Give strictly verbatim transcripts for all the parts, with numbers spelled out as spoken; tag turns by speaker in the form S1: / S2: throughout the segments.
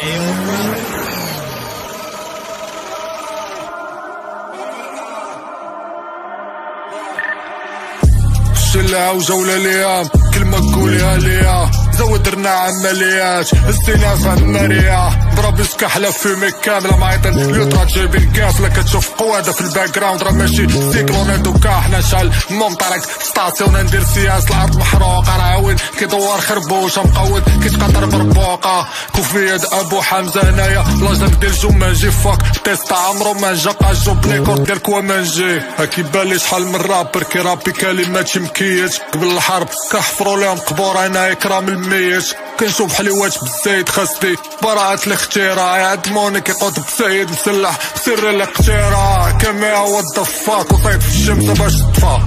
S1: شلها وجولة ليام كلمة تقوليها ليا زود رنا عمليات الزينة فهمارية ضرب كحلة فيمي كاملة معيطين اليوترا جايبين كافلة كتشوف قوادة في الباك جراوند راه ماشي سيكلونات دوكا حنا شحال ممطرك ستاسيون ندير سياس الارض محروقة راه وين كيدور خربوشة مقود كيتقطر بربوقة كوفية ابو حمزة هنايا لاجدك ديال جومانجي فاك تيستا عمرو مانجا قاجو بليكورد ديال كوامانجي كيبان شحال من رابر كيرابي كلمات شمكيات قبل الحرب كنحفرو ليهم قبور انا اكرام الميت كنشوف حلوات بالزايد خاصتي براءة الاختراع يعدموني كيقود بسيد مسلح بسر الاقتراع كما هو الضفاك وطيب في الشمس باش تطفى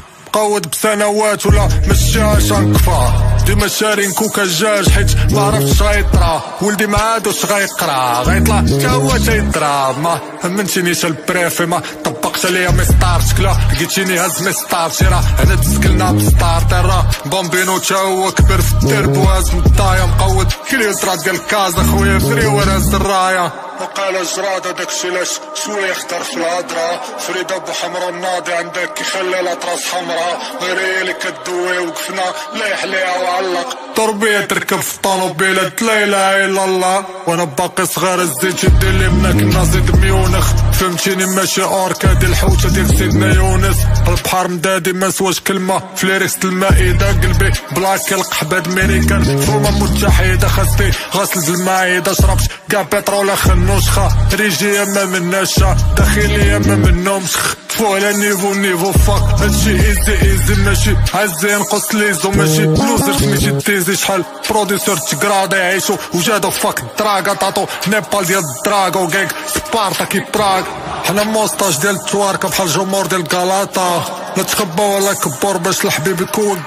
S1: قود بسنوات ولا مشاش انكفى ديما شارين كوكا جاج حيت معرفتش غيطرا ولدي معادوش غيقرا غيطلع تا هو تيضرب ما همنتينيش البريفي ما طبقت عليا ميستارت كلا لقيتيني هز ميستارتي راه هنا تسكلنا بستارتر راه بومبينو تا هو كبر في الدرب وهز مطايا مقود كليوترا ديال كازا خويا فري وراس الرايه وقال جراد هداك الشي لاش شويه اختار في الهضره فريد ابو حمرا الناضي عندك كيخلي الاطراس حمراء غير هي اللي كدوي وقفنا لايح ليها وعلق تربيه تركب في طوموبيلات لا اله الا الله وانا باقي صغير الزيت يدير لي منك نازيد ميونخ فهمتيني ماشي اوركا ديال الحوته ديال سيدنا يونس البحر مدادي ما سواش كلمه فليريكس المائده قلبي بلاك القحبه امريكان فروما متحده خاصتي غسل المعده شربت كاع بترول خنوشخه ريجي يما مناشا داخلي يما منهمش فوق على نيفو نيفو فاك هادشي ايزي ايزي ماشي عزي نقص ليزو ماشي لوزر سميتي تيزي شحال بروديسور تكرادا يعيشو وجادو فاك دراغا طاطو نيبال ديال الدراغا وكيك سبارتا كي براغ حنا موستاج ديال التواركه بحال جمهور ديال كالاطا لا تخبى ولا كبور باش الحبيب يكون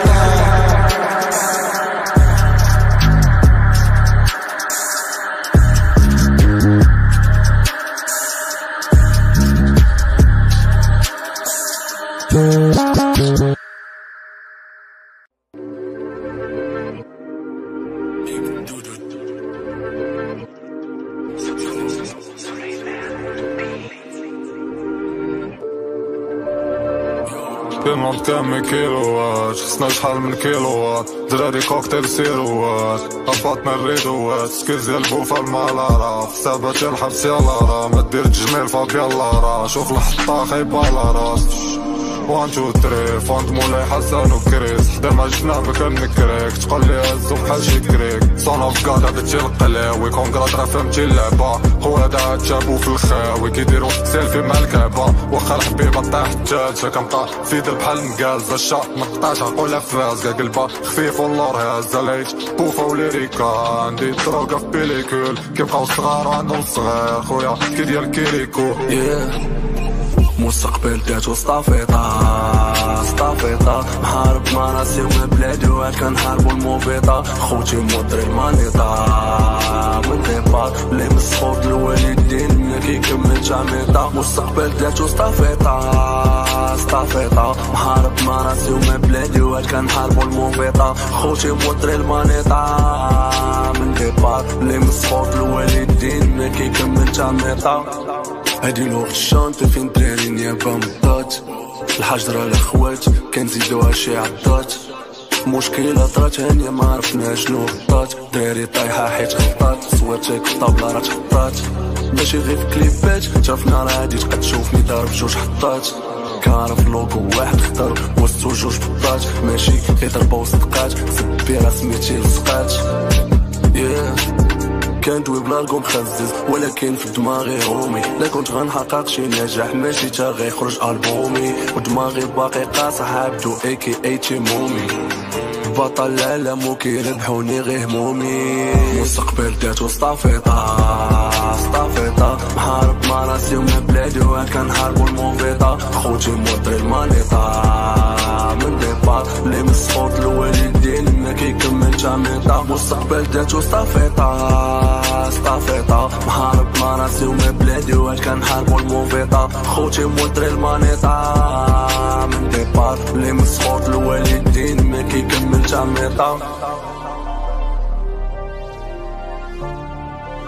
S1: كالاطا كنوض كامل كيلوات خصنا شحال من كيلوات دراري كوكتيل سيروات هبطنا الريدوات سكيز ديال بوفا المالارا حسابات الحبس يلا راه ما دير تجميل فاك يلا راه شوف الحطة خايبة على راس وان تو تري فوند مولاي حسن وكريس حدا ما جبنا بكا نكريك تقول لي هزو بحال شي كريك صون اوف كاد هبتي القلاوي كونكرات راه فهمتي اللعبة خويا دا تجابو في الخاوي كيديرو سيلفي مع الكعبة واخا الحبيبة طاح التالتة كنبقى فيدل بحال مكالزة الشا مقطعش عقولها فازكا قلبها خفيف واللور هازة ليت بوفا وليريكا عندي دروكا في بيليكول كيبقاو صغار وعندهم صغير خويا كي ديال كيريكو مستقبل داتو صافيطا صافيطا محارب مع راسي ومن بلادي وكنحاربو الموبيطا خوتي مودري المانيطا من ديبار اللي مسخوط الوالدين ملي كيكمل جاميطا مستقبل داتو صافيطا صافيطا محارب مع راسي ومن بلادي وكنحاربو الموبيطا خوتي مودري المانيطا من ديبار اللي مسخوط الوالدين ملي كيكمل جاميطا هادي الوقت الشانطي فين دراري نيابة مضات الحجرة الاخوات كنزيدوها شي عضات مشكلة طرات هانية ما عرفنا شنو غطات دراري طايحة حيت غطات صويرتك الطابلة راه تحطات ماشي غير في كليبات شافنا راه هادي تقد تشوفني ضارب جوج حطات كنعرف لوكو واحد خطر وسطو جوج بطات ماشي غير ضربة وصدقات سبي راه سميتي لصقات yeah. كندوي بلا مخزز ولكن في دماغي رومي لا كنت غنحقق شي نجاح ماشي تا غيخرج البومي ودماغي باقي قاصح عبدو اي كي اي تي مومي بطل العالم وكيربحوني غير همومي مستقبل داتو صافيطا صافيطا محارب مع راسي ومن بلادي وكنحاربو الموبيطا خوتي مودري المانيطا من ديبار اللي مسخوط الوالدين ما كيكمل جاميطا مستقبل داتو صافيطا صافيطا محارب مع راسي ومن بلادي وكنحاربو الموبيطا خوتي مودري المانيطا من ديبار اللي مسخوط الوالدين ما كيكمل جاميطا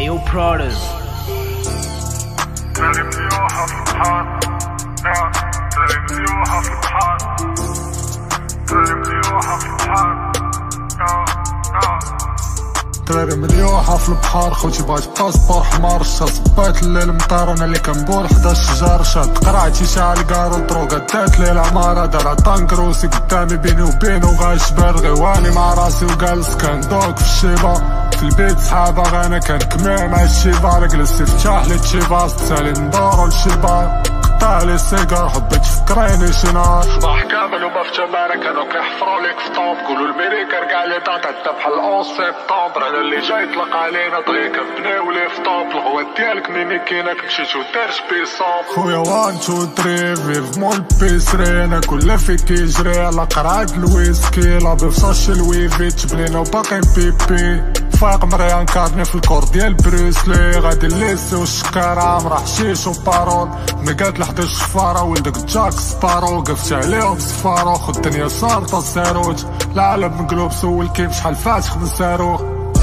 S2: New Brothers.
S1: تاني مليوحة في البحر، تاني مليوحة في البحر، تاني مليوحة في البحر، تاني مليوحة في البحر. خوتي بغيت باسبور حمار، شتا صبات الليل مطار، انا اللي كنبول حدا الشجار، شاد قرعتي شعل كارو دروكا دات لي العمارة، دارها طنكروسي قدامي بيني وبينو غاشبر، غيواني مع راسي وجالس كندوك في الشيبة، في البيت صحابة غانا كنكمع مع الشيبة، جلست يفتح لي تشيباس تسالي ندورو للشيبة، قطع لي السيجار حبيت تفكريني شي نهار، صباح كامل وما في تمارة كانو كيحفرو ليك في طوب، قولو الميريكا رجع لي طاط حتى بحال أونز سبتمبر، انا اللي جاي طلق علينا طريق كنبنيو لي في طوب، الغوات ديالك مني كاينة كمشيت ودارت بيصوب، خويا وان تو تري فيف مول بيسري، انا كل فيك يجري على قرعة الويسكي، لا بفصاش الويفي تبنينا وباقي بيبي، فاق مريان كارني في الكور ديال بروسلي، غادي الليسي والشكارة مرا حشيش وبارون، مقات لحد الشفارة ولدك جاك سبارو، وقفت عليهم صفارو خد الدنيا صارت الساروت، العالم مقلوب سول كيف شحال فاتح من صاروخ،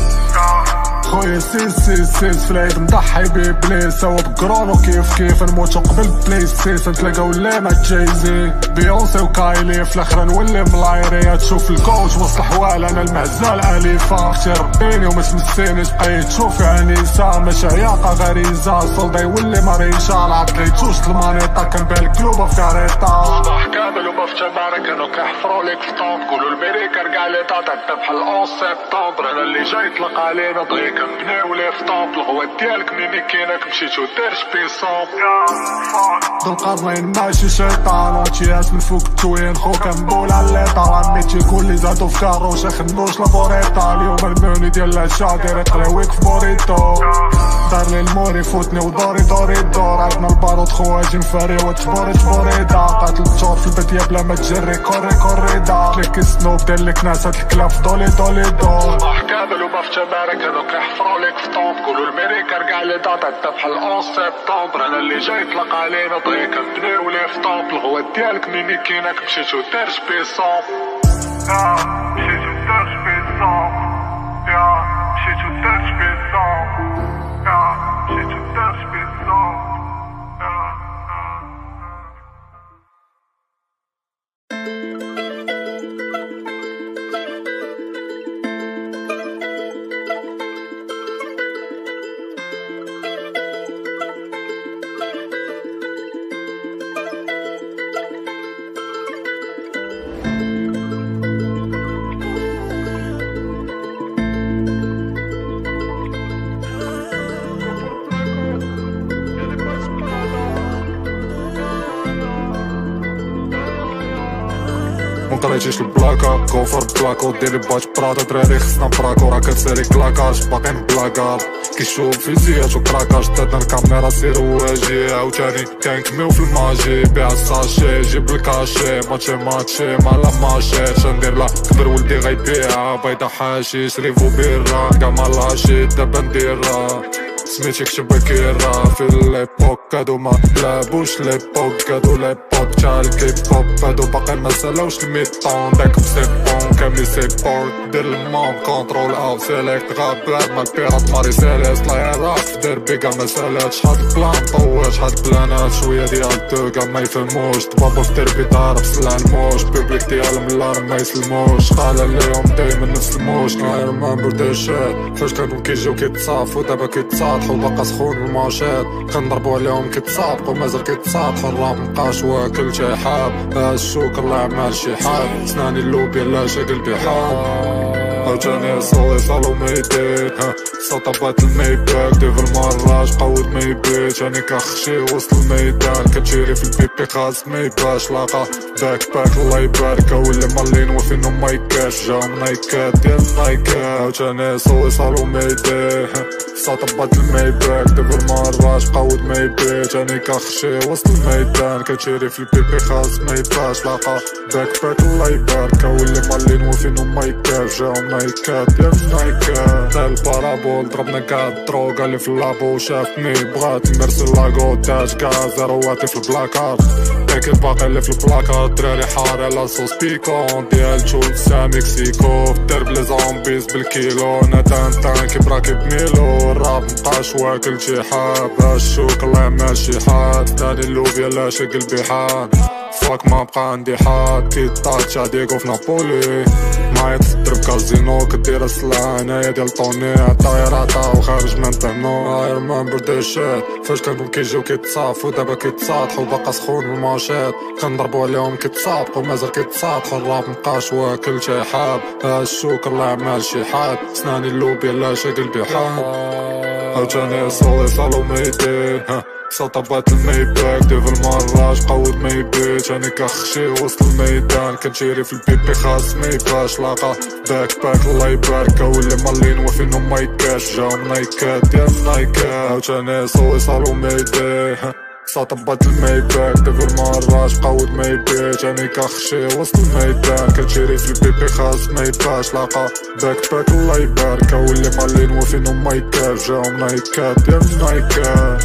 S1: خويا سيس سيس سيس في العيد مضحي ببليس، هو بكرونو كيف كيف نموتو قبل بلاي ستيشن، تلاقاو اللي مع جايزي بيونسي وكايلي، في الاخر نولي ملايري، تشوف الكوت وسط الحوال انا المعزال اليفا، اختي ربيني وما تمسينيش بقيت تشوفي عنيسة، ماشي عياقة غريزة، صولدا يولي مريشة، العطليتوش المانيطة كنبيع الكلوبة في كاريطة، صباح كامل وما في تمارة كانو كيحفرو ليك في طوب، قولو الميريكا رجع لي طاط حتى بحال أونز سبتمبر، انا اللي جاي طلق علينا طريق كنبنيو لي في طوب، الغوات ديالك مني كاينة كمشيت ودارت بيصوب، ذو القرنين ماشي شيطان، وتياس من فوق التوين خو كنبول على الليطا، عمي تيكون لي زادو في كاروش خنوش لابوريطا، اليوم الموني ديال العشا داير يقلاويك في بوريتو، دار لي الموري فوتني ودوري دوري الدور، عندنا البارود خواجي مفاري وتبوري تبوريدا، قاتل التور في البدية بلا ما تجري كوري كوريدا، كليك سنوب دير لك ناس هاد الكلاف دولي دولي دور، صباح كامل وما في تمارة كانو كيحفرو ليك في طوب، قولو الميريكا رجع لي طاط حتى بحال أونز سبتمبر، انا اللي جاي طلق علينا طريق كنبنيو لي في طوب، الغوات ديالك مني كاينة كمشيت ودارت بيصوب، مشيت ودارت بيصوب، مشيت ودارت بيصوب، مشيت ودارت بيصوب. مقريتيش البلاكا كوفر بلاكو ديري باش برادا دراري خصنا براكو، راه كتسالي كلاكاج باقيين بلاكار، كيشوف فيزيات وكراكاج، دادنا الكاميرا سيرو واجي، عاوتاني كنكميو في الماجي، بيع الساشي جيب الكاشي، ماتشي ماتشي مالا ماشي، شندير لا كبر ولدي غيبيعها، بيضا حاشيش ريفو بيرا، كاع مالاشي دابا نديرها، سميتي كتب كيرا، في ليبوك هادو ما لابوش ليبوك، هادو ليبوك تاع الكيب هوب، هادو باقي ما سالاوش الميطون، داك بسيبون كاملي سيبورت، دير المون كونترول او سيليكت، غاب بلاد مال بيرات ماري سيليست، لا يراك في ديربي كاع ما سالاتش، هاد البلان طوات هاد البلانات شوية ديال دو كاع ما يفهموش، طبابا في ديربي ضارب سلع الموش، بيبليك ديالهم اللارم ما يسلموش، خالا ليهم دايما نفس الموش، I remember this shit، فاش كانو كيجيو كيتصافو دابا كيتصالحو، باقا سخون الماشات، كنضربو عليهم كيتسابقو مازال كيتصالحو، الراب مبقاش واكل شي حاب، الشوك الله عمال شي حاب، سناني اللوبيا لا شا قلبي حاب، عاوتاني صولي صالو ميدي، سطبات الميباك ديف المراج قود ميبيت، راني كنخشي وسط الميدان، كتشيري في البيبي خاص ميباش لاقا باك باك الله يبارك، واللي مالين وفينو مايكاش، جاهم نايكات ديال نايكات، عاوتاني صولي صالو ميدي، سطبات الميباك ديف المراج قود ميبيت، راني كنخشي وسط الميدان، كتشيري في البيبي خاص ميباش لاقا باك باك الله يبارك، واللي مالين وفينو مايكاش، جاهم نايكات ديال نايكات، البارابول ضربنا كاع الدروغا اللي في اللابو، شافني بغات نمرسل لاكو تاج كاع زيرواتي في البلاكار، ولكن باقي اللي في البلاكا الدراري حار على صوص بيكون ديال تونسا مكسيكو في الدرب لي زومبيز بالكيلو نتان تان كيف راكب ميلو الراب مبقاش واكل شي حاب هالشوك الله ماشي حاد هادي اللوبيا لا شي قلبي حاد فاك ما بقى عندي حاد كيت طاتشا ديكو في نابولي معايا تضرب كازينو كدير السلعة انايا ديال طوني الطايرة وخارج من طنو I remember this shit فاش كانو كيجيو كيتصافو دابا كيتصاطحو باقا سخون الماشات كنضربو عليهم كيتسابقو مازال كيتصاطحو الراب مبقاش واكل شي حاب هالشوك الله عمال شي حاد سناني اللوبيا لا شي قلبي حاد عاوتاني صولي صالو ميدي سطبات الميباك ديفل مراج قود ميبيت انا كخشي وسط الميدان كنشيري في البيبي خاص ميباش لاقا باك باك الله يبارك واللي مالين وفينهم مايكاش جاهم نايكات ديال نايكات عاوتاني صوي صالو ميدي سطبات الميباك ديفل مراج قود ميبيت انا كخشي وسط الميدان كنشيري في البيبي خاص ميباش لاقا باك باك الله يبارك واللي مالين وفينهم مايكاش جاهم نايكات ديال نايكات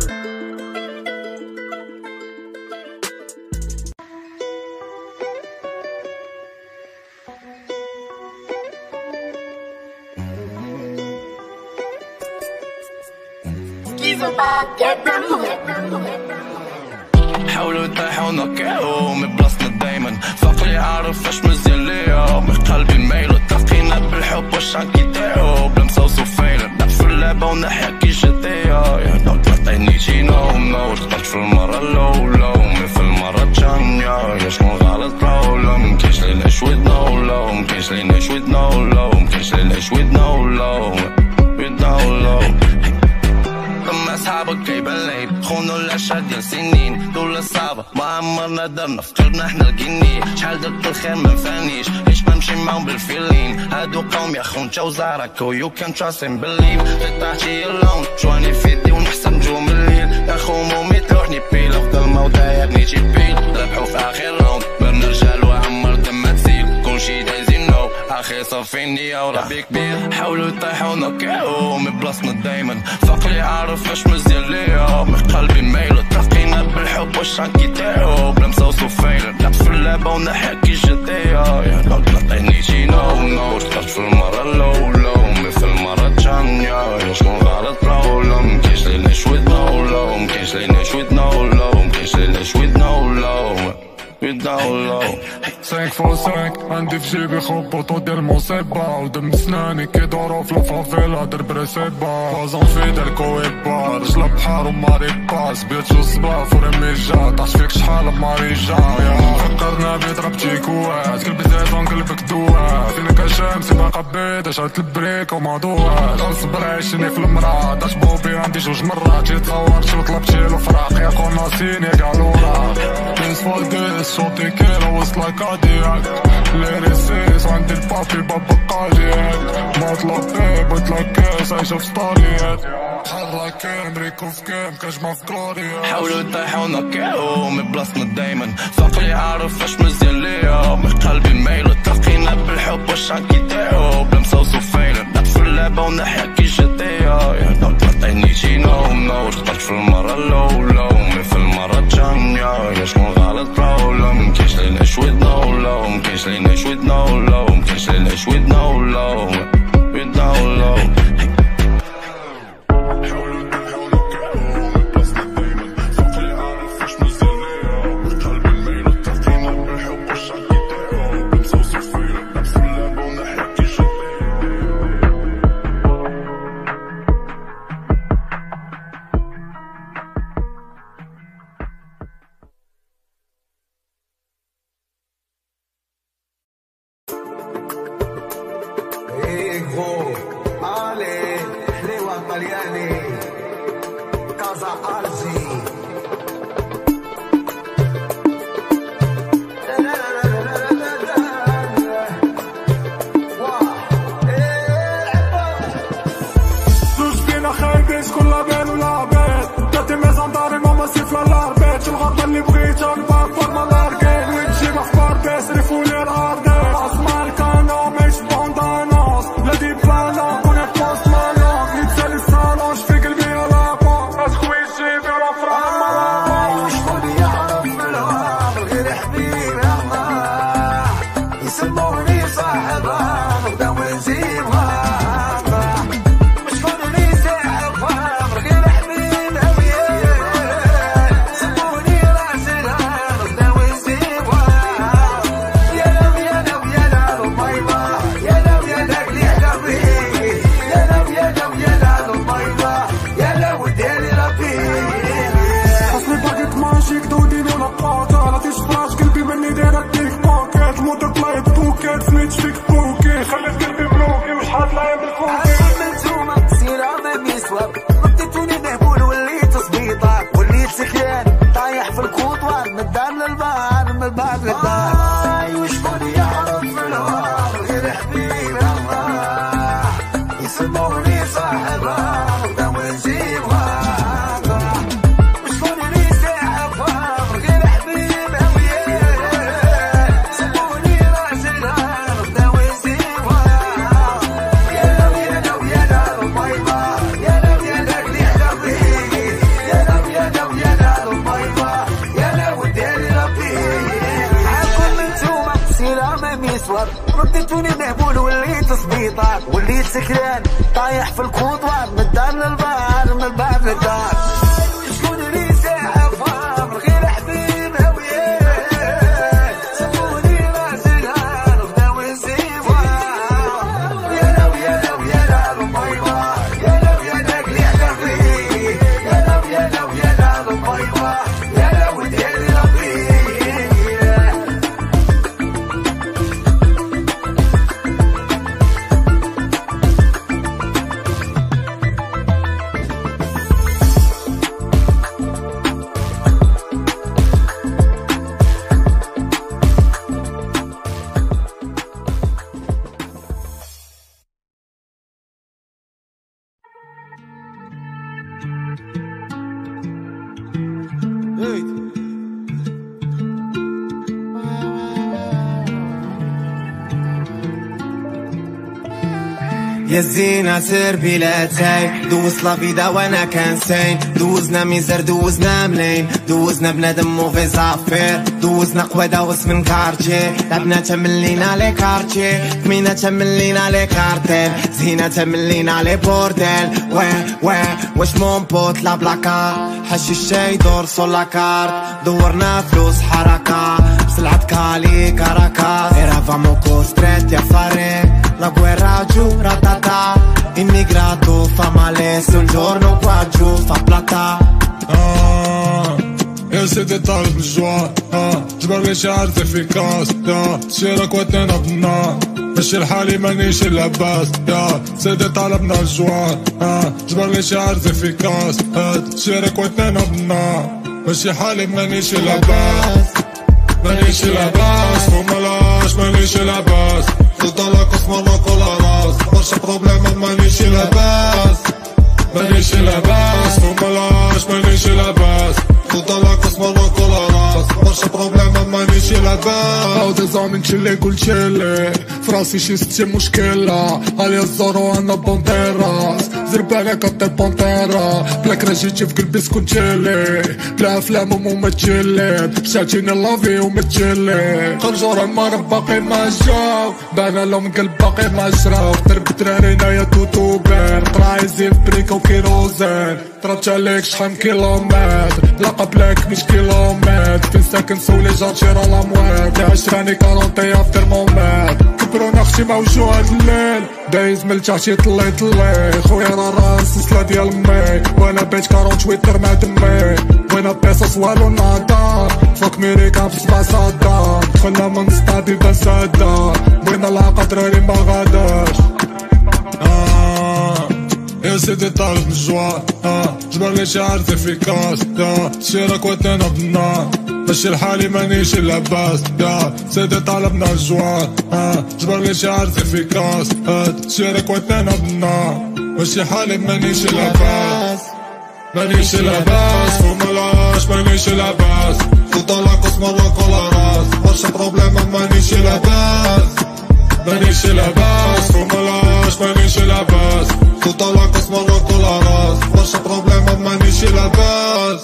S2: حاولوا يطيحوا نوكاو من بلاصتنا دايما فقري عارف فاش مزيان ليا من قلبي مايلو تلقينا بالحب واش غنكيتاو بلا مصوصو فايلر نلعب في اللعبة ونحيا كي جديا يا نو تعطيني شي نوم نو تقلت في المرة الأولى ومي في المرة الثانية يا شكون غلط ولا مكاينش لينا شويدنا ولا مكاينش لينا شويدنا ولا مكاينش لينا شويدنا ولا ويدنا ولا مع صحابك كيبان العيب خونو العشرة ديال سنين دولة صعبة ما عمرنا درنا في قلبنا حنا الكيني شحال درت الخير منفانيش ليش نمشي معاهم بالفيلين هادو قوم يا خو نتا وزارك يو كان تراستين بليف طيحتي اللون جواني في يدي ونحسن نجوم الليل يا خو مومي تروحني بيل افضل موضع يبني تي بيل ربحو في اخر راوند برنا رجال وعمر دم تسيل كلشي دايزين نو اخي صافي النية وربي كبير حاولوا يطيحوا نوكاو من بلاصتنا دايما فقري عارف فاش مزيان ليا من قلبي مايلو تلقينا بالحب واش غنكيتاو بلا مصوصو فايلر نلعب في اللعبة ونحيا كي جديا يا نو تعطيني شي نو نو تقلت في المرة الأولى ومي في المرة الثانية يا شكون غلط ولا مكاينش لينا شويدنا ولا مكاينش لينا شويدنا ولا مكاينش لينا شويدنا ولا ويدنا ولا
S1: خمسة فور خمسة عندي في جيبي خبطو ديال المصيبة ودم سناني كيدورو في الفافيلا درب ريسيبا بازون في ديال كويبا رجلا بحار وماري باس بيت جو صباح فورمي جا طاحت فيك شحال بماريجا يا فكرنا بيضرب تيكوات قلبي زيتون قلبك دوات فينك الشمس باقا بيضا شعلت البريك ومضوات غنصبر عيشني في المرا داش بوبي عندي جوج مرات تيتصورتي وطلبتيلو فراق يا كون ناسيني قالو راك بيس فولكس صوتي كيرا وصلا كادياك ليريسيس عندي البابي بابا قادياك مطلب بيب وطلق كاس عايشة في ستاريات حرك كام ريكو في كام كجمع في كلاريات
S2: حاولوا يطيحوا نوكاو من بلاصتنا دايما فقري عارف فاش مزيان ليا من قلبي مايلو تلقينا بالحب واش غنكيتاو بلا مصوصو فايلر نلعب في اللعبة ونحيا كي جديا يا نو تعطيني شي نوم نو تقلت في المرة الأولى ومي في المرة الثانية يا شكون غلط ولا مكاينش لينا شويدنا ولا مكاينش لينا شويدنا ولا مكاينش لينا شويدنا ولا ويدنا ولا
S3: يعرف الهوى سموني صاحبها نبدا ونجيبها وشكون اللي ساحبها غير حبيب هوية سموني راجلها نبدا ونجيبها يا لو يا لو يا لو بايبا يا لو يا لو اللي حلبي يا لو يا لو يا لو بايبا يا لو ديالي ربي عاكم انتوما سيرا ما ميسور رديتوني مهبول وليت صبيطار وليت سكران طايح في الكوطوار من الدار للبار من البار للدار شكون اللي ساحبها من غير حبيب هوية سموني راجلها نبدا ونسيبها يا لو يا لو يا لو بايبا يا لو يا لو اللي حلبي يا لو يا لو يا لو بايبا يا لو ديالي ربي
S4: يا الزينة سير بلا تاي دوز لا فيدا وانا كنسين دوزنا ميزر دوزنا ملاين دوزنا بنادم موفي زافير دوزنا قوادة واسم كارتي لعبنا تملينا لي كارتي كمينا تملينا لي كارتيل زينة تملينا لي بورديل واه واه واش مون بوت لا بلاكا حشي الشاي دور سولا كارت دورنا فلوس حركة بسلعة كالي كاراكا ايرافامو ستريت يا فاري la guerra giù, ratata immigrato fa male se un giorno qua giù fa plata
S1: آه يا سيدي طالب الجوع آه جبر لي شعر افيكاس يا تشيرك واتنا بالنار ماشي لحالي مانيش لاباس يا سيدي طالبنا الجوع آه جبر لي شعر افيكاس آه تشيرك واتنا بالنار ماشي حالي مانيش لاباس مانيش لاباس وملاش مانيش لاباس طلعك مرة كل راس برشا بروبليم مانيش لاباس مانيش لاباس وملاش مانيش لاباس طلعك مرة كل راس برشا بروبليم مانيش لاباس او ديزامي نشيلي كل شيلي فراسي شي ستي مشكلة علي الزورو انا بونتيراس زربانة كطي بونتيرا بلا كراجيتي في قلبي سكون تشيلي بلا افلام وممثلين شاتيني لافي ومتشيلي خرجوا المرة باقي ما جاو بانا لهم قلب باقي ما جراو درب ترارينا يا توتوبين قرايزين بريكا وكيروزين ضربت عليك شحال كيلومتر لا قبلك مش كيلومتر فين ساكن سولي جاتشي راه لاموات يا عشراني كارونتي في ترمومتر كبرونا اختي موجوع هاد الليل دايز من تحتي طلي طلي خويا راه راس سلسلة ديال امي وانا بيت كارون تويتر مع دمي وين بيصص والو ناضا فوق ميريكان في سبع صدام دخلنا من ستادي بدا سادا بغينا العاقة دراري ما غاداش آه يا سيدي طالب الجوع آه جبر لي شعر افيكاس يا تشيرك واتنا بالنار ماشي لحالي مانيش لاباس يا سيدي طالبنا الجوع آه جبر لي شعر افيكاس آه تشيرك واتنا بالنار ماشي حالي مانيش لاباس مانيش لاباس وملاش مانيش لاباس طلعك مرة كل راس برشا بروبليم مانيش لاباس مانيش لاباس وملاش مانيش لاباس طلعك مرة كل راس برشا بروبليم مانيش لاباس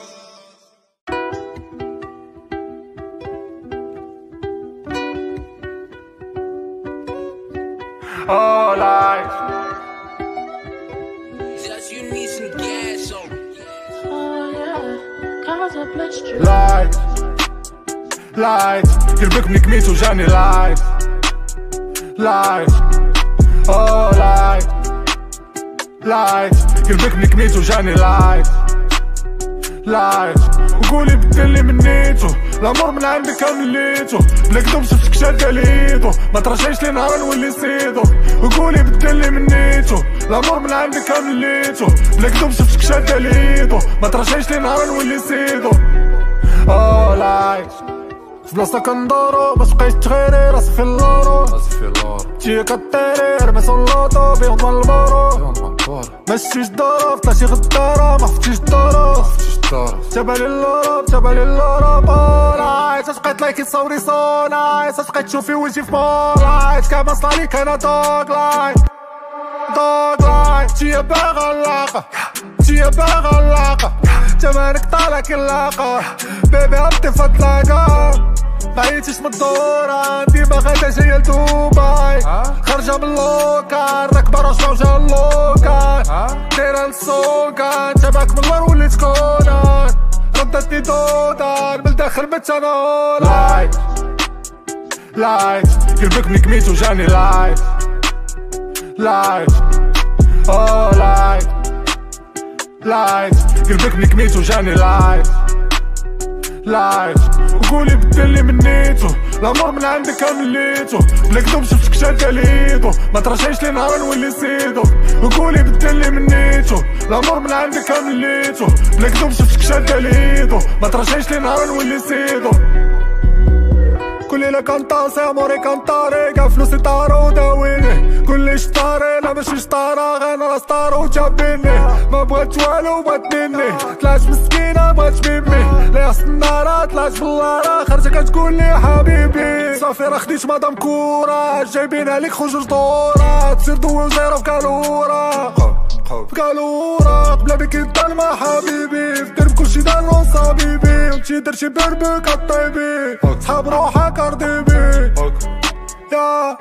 S3: Oh, life.
S5: Just you need some gas on.
S6: Oh yeah, God's a blessed you.
S1: لايت لايت قلبك من كميت وجاني لايت لايت اوه لايت لايت قلبك من كميت وجاني لايت لايت وقولي بدلي من نيتو الامور من عندك مليتو بلا كدوب شفتك شادة ليدو ما ترجعيش لي نهار نولي سيدو وقولي بدلي من نيتو الامور من عندك مليتو بلا كدوب شفتك شادة ليدو ما ترجعيش لي نهار نولي سيدو اوه لايت في بلاصة كندورو باش بقيت تغيري راسي في اللورو تي كطيري رمي سولوطو بيهم ضل البورو مشيش ضرب طلعتي غدارة ما فتيش الظروف جبل اللورب جبل اللورب اورايت اش بقيت لايكي تصوري صونايت اش بقيت تشوفي وجهي في مورايت كاباس عليك انا دوغ لاين دوغ لاين تيا باغا اللاقة تيا باغا اللاقة جمالك طالع كلاقة بيبي هبطي فطلاقة معيتيش من الدورة ديما غادا جاية لدوباي خارجة من اللوكال راكبة راشدة وجا اللوكال دايرة للسوقان تبعك من اللور وليت كونان ردتني دودان من الداخل متنور لايت لايت قلبك ملي كميت وجاني لايت لايت او لايت لايت قلبك ملي كميت وجاني لايت لايت وقولي بدلي من نيتو الامور من عندك مليتو بلا كذوب شفتك شادة ليدو ما ترجعيش لي نهار نولي سيدو وقولي بدلي من نيتو الامور من عندك مليتو بلا كذوب شفتك شادة ليدو ما ترجعيش لي نهار نولي سيدو كلي لا كانطاسي اموري كانطاري كاع فلوسي طارو داويني كلي شطاري لا ماشي شطارة غير انا ستارو جابيني ما بغات والو بغات مني طلعت مسكينة بغات ميمي لا النارة طلعت باللارة خرجة كتقولي حبيبي صافي راه خديت مدام كورة جايبينها ليك خرج لدورة تصير دوي زيرو في كالورة في كالورة بلا بيك يدار مع حبيبي في درب كلشي دار نص حبيبي وانتي درتي بربك الطيبي صحاب روحك ارضيبي يا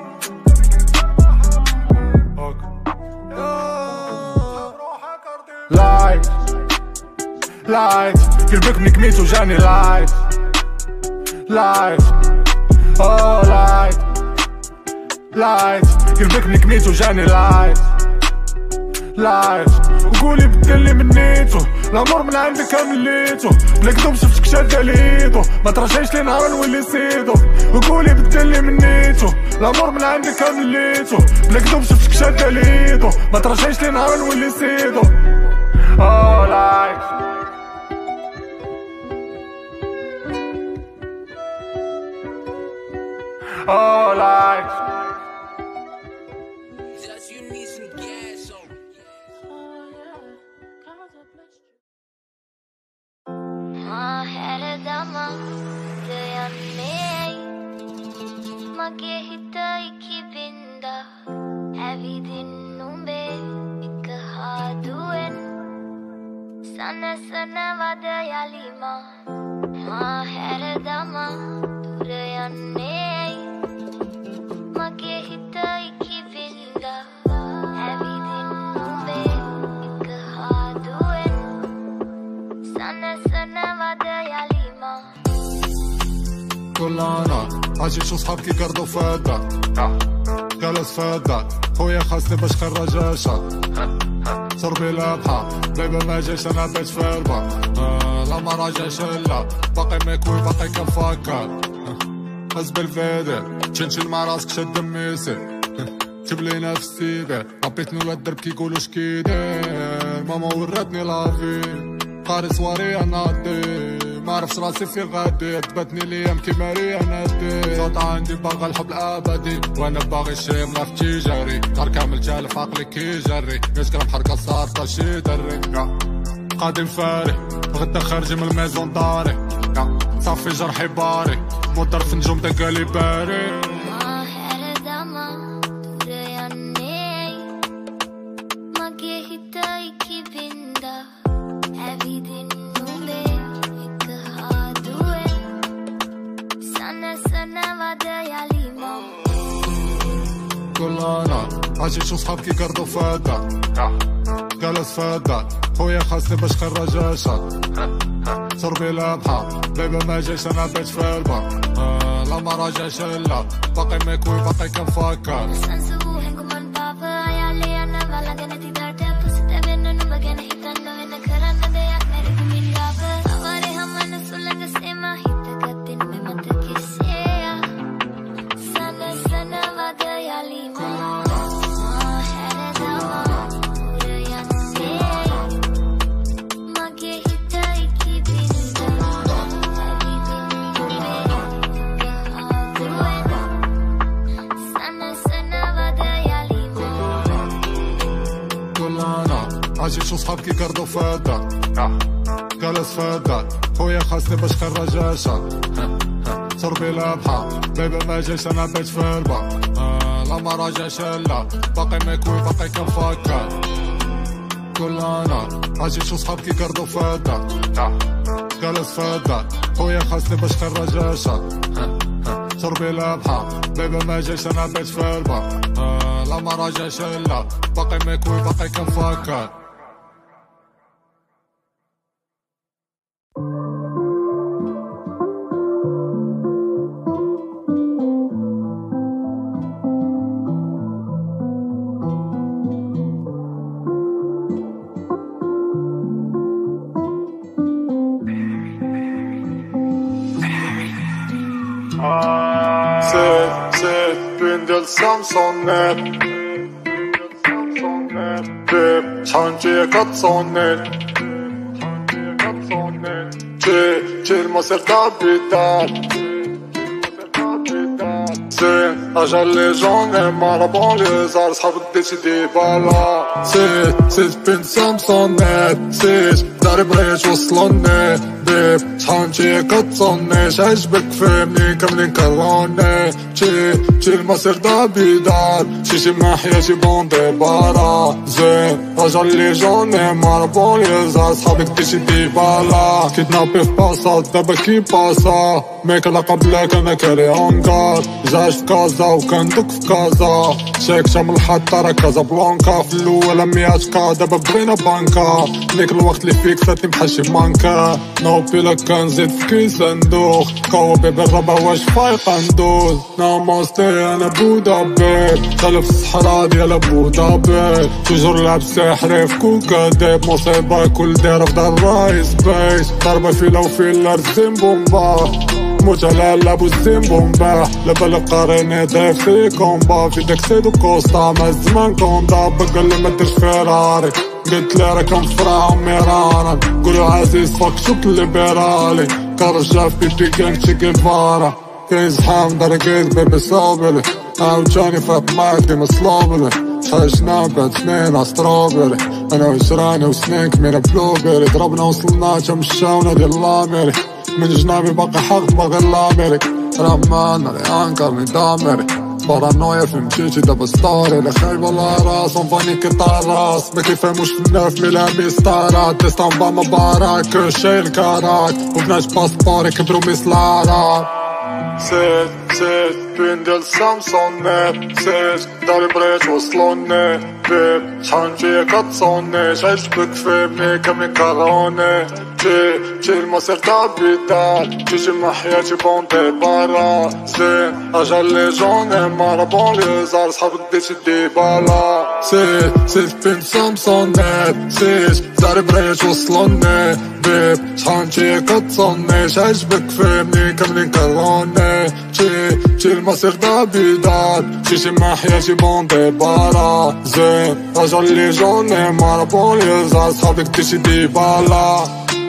S1: لايت لايت قلبك ملي كميت وجاني لايت لايت او لايت لايت قلبك ملي كميت وجاني لايت لايت وقولي بدلي من نيتو الامور من عندك مليتو بلا كذوب شفتك شادة ليدو ما ترجعيش لي نهار نولي سيدو وقولي بدلي من نيتو الامور من عندك مليتو بلا كذوب شفتك شادة ليدو ما ترجعيش لي نهار نولي سيدو او لايت او لايت
S5: Just you need some gas on.
S7: ما هردما دياني ما كهتاي كيبندا عبيدين نومبي إكهادوين سنة سنة ودا ياليما ما هردما دياني ما كهتاي كيبندا عبيدين نومبي إكهادوين سنة سنة ودا ياليما
S1: كل انا عاجي شو صحاب كي كردو فادا جالس فادا خويا خاصني باش خرجاشا شربي لابحة بيبا ما جاش انا بيت في البا آه لا ما راجعش لا باقي مكوي باقي كنفكر حز بالفيدر تشنشن مع راسك شد ميسر جيب لينا في السيبر ربيتني ولاد درب كيقولو شكيدير ماما وراتني لافي قاري صواري انا دي معرفش راسي في غادي تباتني ليام كيما رياناتي صوت عندي باغا الحب الابدي وانا باغي شي ملافتي جاري نهار كامل جالف عقلي كي جري يشكر بحركة صارفة شي دري قادم فاري غدا خارجي من الميزون داري صافي جرحي باري مضر في نجوم دقالي باري كل انا عاجي شو صحاب كي كردو فادا جالس فادا خويا خاصني باش خرجاشا شربي لابحة بيبا ما جاش انا بيت في البا آه لا ما راجعش لا باقي مكوي باقي كنفكر
S7: Sana sana
S1: عايشين شو صحاب كي كردو فادك جالس فادك خويا خاصني باش خرج عشا صربي لابحة بيبي ما جاش انا بيت في البا لا ما راجعش لا باقي مكوي باقي كنفكر كل انا عايشين شو صحاب كي كردو فادك جالس فادك خويا خاصني باش خرج عشا صربي لابحة بيبي ما جاش انا بيت في البا لا ما راجعش لا باقي مكوي باقي كنفكر
S8: سيت سيت بين ديال سامسونيت بيب شحال نجي كتصونيت جي جي المصير تاع بيدال زين اجل لي جون مارا بونليزار صحاب ديتي دي بالا سيت سيت بين سامسونيت سيت داري بريش وصلوني بيب شحال نجي كتصونيش عجبك فهمني كاملين كروني جي جي المصير دا بيدار شي شي مع حياتي بون دي بارا زين رجل لي جوني مارا بونليزار صحابك ديتي دي بالا كيدنابي في باسا دابا كي باسا ميك لا قبلك انا كاري اونكار جاش في كازا وكندوك في كازا شيك شام الحطة راه كازا بلانكا في الاول ميات كا دابا بغينا بانكا ديك الوقت اللي فيك فاتني بحال شي مانكا نوبي لك كنزيد في كيس ندوخ كاوبي بالربا واش فايقة ندوز ناموستي انا بودابي خلف الصحراء ديال بودابي توجور لعب ساحري في كوكا ديب مصيبة كل دايرة في دار الرايس بيس ضربة فيلا وفيلا رزين بومبا موت على اللعب والزين بومبا لبالك قاريني دايف سي كومبا في داك سيدو كوستا ما الزمان كوندا بقى لي مديرش فيراري قلت لي راه كنفرع ميرانا قولو عزيز فاك شوك ليبرالي كرجع في بيبي كان تشي كيفارا كاين زحام درقيت بيبي صابلي عاوتاني فات معاك ديما صلابلي شحال جنا بعد سنين استروبري انا وجراني وسنين كمينا بلوبري ضربنا وصلنا تا مشاونا ديال لاميري من جنابي باقي حق باغي لاميريك رمان ريان كارني داميري بارانويا في مشيتي دابا ستاري اللي خايب على راس ونفاني كيطار راس ما كيفهموش في الناف ميلامي ستارات ديستان با مبارك شايل كاراك وبنات باسبوري كبرو ميسلارات سيت سيت بين ديال سامسونيت سيت داري بريت وصلوني بيب شحال نجي كتصونيش عجبك فهمني كاملين كاروني جي جي المصير تاع بيدال جيجي مع حياتي بون دي بارا زين اجل لي جوني مارا بونليزار صحابك ديتي دي بالا سيت سيت بين سامسونيت سيت داري بريت وصلوني بيب شحال نجي كتصونيش عجبك فهمني كاملين كاروني جي جي المصير دا بيدال جيجي مع حياتي بون دي بارا زين رجل لي جوني مارا بونليزار صحابك ديتي دي بالا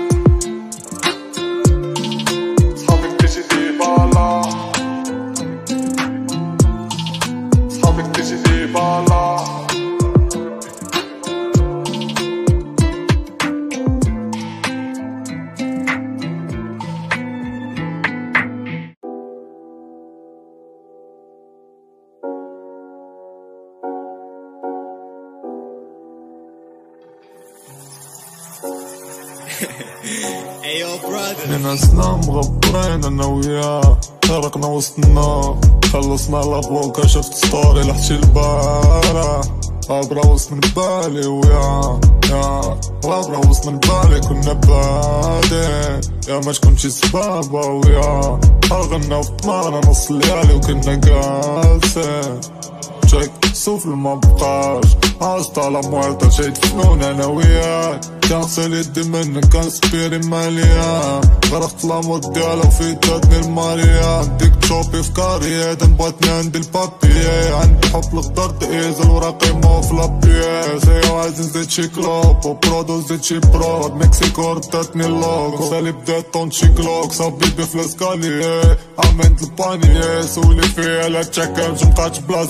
S8: صحابك ديتي دي بالا صحابك ديتي دي بالا لينا سلام مغبرين انا وياه فرقنا وسطنا خلصنا لابوكا شفت ستوري لحتي البارح غابرة وسط من بالي ويا يا غابرة وسط من بالي كنا بادين يا ما تكونش سبابة ويا غنى في طمانة نص الليالي وكنا جالسين تشيك سوف ما بقاش هاستا لا موالتا شيت فنون انا وياك كنغسل يدي منك كنسبيري مليان غرقت لامور ديالها وفيتاتني الماليان ديك تشوبي في كاريات بغاتني عندي البابيي عندي حب الخضر تايزل وراقي مو في لابياس ايوا عايز نزيد شي كلوب وبرودو زيد شي برود مكسيكو رداتني اللوغو سالي بدات طون شي كلوك صبيبي في الاسكاليي عملت البانيي سولي فيا لا تشاكا مش مبقاتش بلاصة في كازا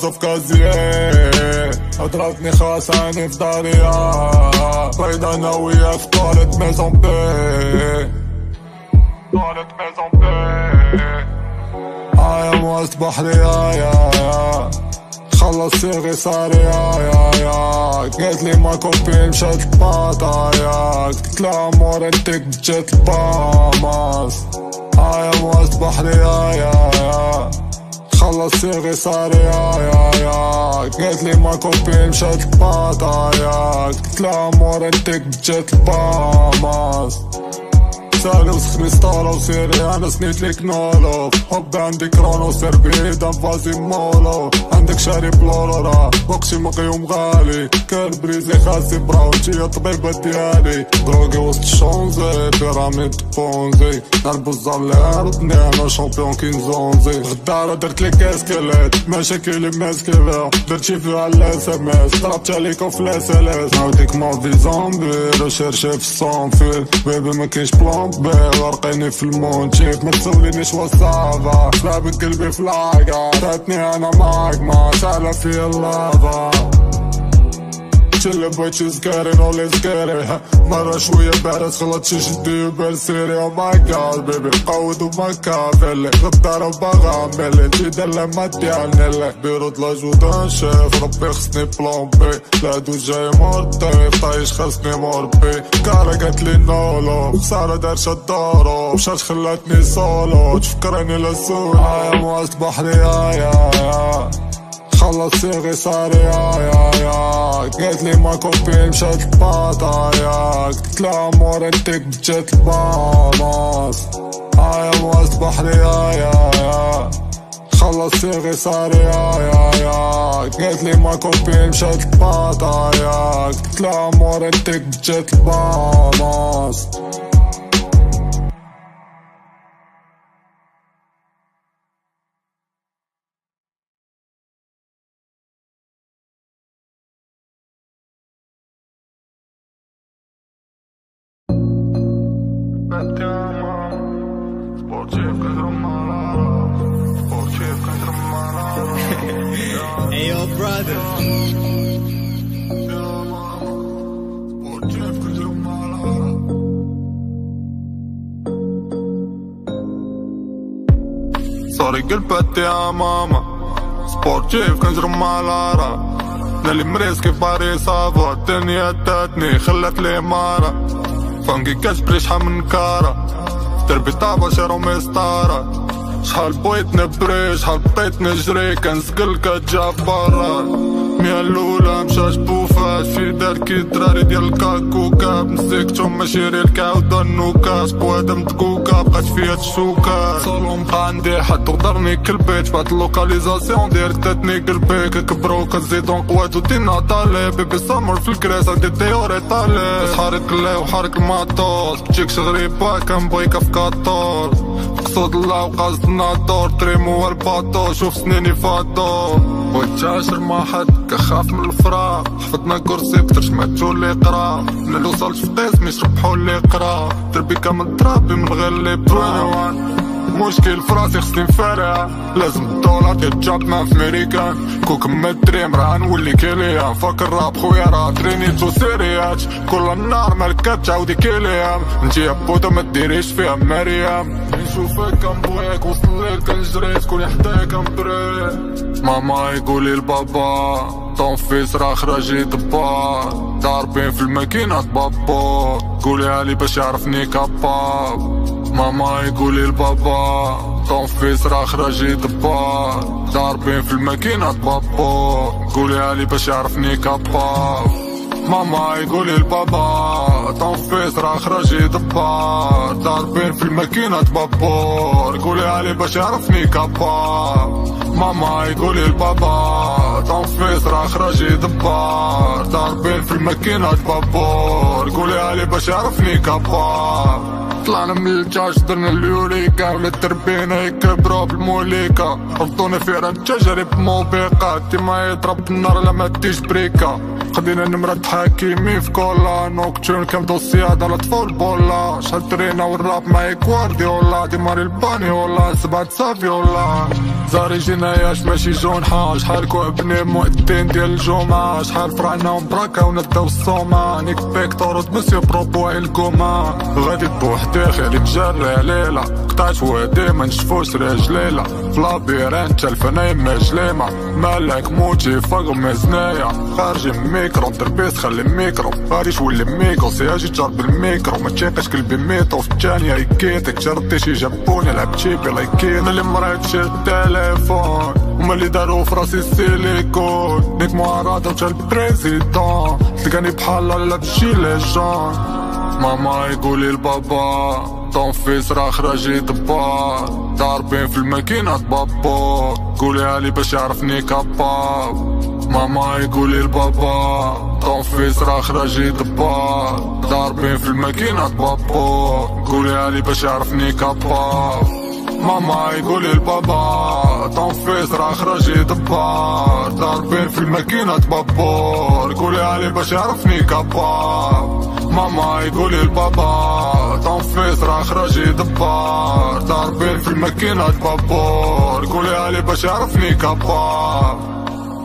S8: مزيان هضرتني خاص عيني في داريا بيض انا وياك في طالت ميزون بي طالت ميزون بي هايا موست بحري يا يا يا خلص صيغي صار يا يا يا قالتلي ما كوبين مشات الباطايا قلتلها امور انتك بجات الباماس هايا موست بحري يا يا يا خلص صيغي صار يا يا يا قالتلي ما كوبين مشات الباطايا قلتلها امور انتك بجات الباماس سالي وسخني ستارة وسيري انا سنيت ليك نولو حب عندي كرونو سير بعيد انفازي مولو عندك شاري بلورا وقتي مقيوم غالي كان بريزي خاسي براوتي يا طبيبة ديالي دروغي وسط الشونزي بيراميد بونزي نربو الزار اللي عرضني انا شامبيون كينزونزي غدارة درت لي كاسكيلات مشاكلي ماسكيلا درتي فيها الاس ام اس ضربت عليكم في الاس ال اس نعاوديك ماضي زومبي ريشيرشي في الصونفيل بيبي مكاينش بلان بي ورقيني في المونتيف ما تسولينيش وصافا شباب قلبي في لاقا فاتني انا معاك ما سالة في اللافا اللي بغيتي سكاري نولي سكاري مرة شوية بارد خلط شي شدي بالسيري او ماي جاد بيبي قود وما كافيلي غدارة باغا ملي تيدا لما ديالنيلي بيرود لا جودان شيف ربي خصني بلان بي لادو جاي مرطيف طايش خاصني مربي كارا قاتلي نولو خسارة دارشا الدارو مشات خلاتني سولو تفكرني لسولو هايا موست بحري يا يا يا خلص صيغي صار يا يا يا قالتلي ما كوبين مشات الباطايا قلتلها امور انتك بجات الباماس هايا موست بحري يا يا يا خلص صيغي صار يا يا يا قالتلي ما كوبين مشات الباطايا قلتلها امور انتك بجات الباماس
S4: Hey yo brother
S8: صاري قلبتي يا ماما سبورتيف كنجرب مع لارا نالي مريس كيف باري صافو الدنيا داتني خلت لي مارا فانكي كتبري شحال من كارا دربي طابا شيرو مسطارة شحال بغيت نبري شحال بقيت نجري كنسقل كتجا برا ميا الاولى مشات بوفات في دار كي دراري ديال الكاكوكا مسكتو ماشيري الكاودا النوكاس بوادم دكوكا بقات فيها تشوكا صالون بقى عندي حد وضرني كلبيت بعد اللوكاليزاسيون ديالك تاتني قلبي ككبرو كنزيدو نقواتو دينا طالي بيبي سامر في الكراس عندي تيوري طالي بس حارك اللي وحارك الماطوس بتجيكش غريبة كنبغيك في كاطور قصود الله وقصدنا دور تريمو الباطو شوف سنيني فاتو بغيت تعاشر مع حد كخاف من الفراق حفظنا كرسي كترش معتو اللي قرا من اللي وصلت في قسمي شربحو اللي قرا دربي كامل ترابي من غير اللي برانوان مشكل فراسي خصني نفارع لازم الدولار ديال جابنا في ميريكان كوك مدري مراه نولي كيليان فاك الراب خويا راه ترينيتو سيريات كل النار مالك تعاودي كيليام نجي بودا ما ديريش فيها مريم نشوفك كنبغيك وسط الليل كنجري تكوني حدايا كنبري ماما يقولي لبابا طون فيس راه خرج يدبار ضاربين في الماكينة بابا قوليها لي باش يعرفني كاباب ماما يقولي لبابا طون فيس راه خرج يدبار ضاربين في الماكينة بابا قوليها لي باش يعرفني كاباب ماما يقولي لبابا طون فيس راه خرج يدبار ضاربين في الماكينة بابا قوليها لي باش يعرفني كاباب ماما يقولي لبابا طون فيس راه خرج يدبار ضاربين في الماكينة بابا قوليها لي باش يعرفني كاباب طلعنا من الجاج درنا اليوريكا ولا تربينا يكبرو بالموليكا رفضوني في ران تجارب موبقة ديما يضرب النار لما تيج بريكا خدينا نمرة حكيمي في كولا نوكتون كم دوسياد على طفول بولا شهد درينا والراب معي كوارديولا ديما الباني ولا سبعة سافيولا زاري جناياش ماشي جونحة، شحال كوعبني مؤذن ديال الجمعة، شحال فرعنا ومبراكا ونداو الصومة، نيك بيك طرد مسيو بروبو الكوما، غادي بوحدي خيري تجري عليلا، قطعت وادي ما نشفوش رجليلا، فلابيرين تلفنا يما جليمة، مالك موتي فوق مزنايا، خارجي ميكرو دربيس خلي ميكرو، غادي تولي ميكو سياجي تجرب الميكرو، ما تشيقش قلبي ميتو في الثانية يكيتك، جردي شي جابوني لعبتي بلا يكيت، ملي مريت شي التليفون، هما اللي دارو فراسي السيليكون، نيك معارضة وتا البريزيدون، تلقاني بحال لا بجيلي جون، ماما يقولي لبابا طون فيس راه خراجي دبار، ضاربين في الماكينة بابا، قوليها لي باش يعرفني كاباب، ماما يقولي لبابا طون فيس راه خراجي دبار، ضاربين في الماكينة بابا، قوليها لي باش يعرفني كاباب، ماما يقولي لبابا طون فيس راه خراجي دبار، ضاربين في الماكينة بابور، قوليها لي باش يعرفني كاباب، ماما يقولي لبابا طون فيس راه خراجي دبار، ضاربين في الماكينة بابور، قوليها لي باش يعرفني كاباب.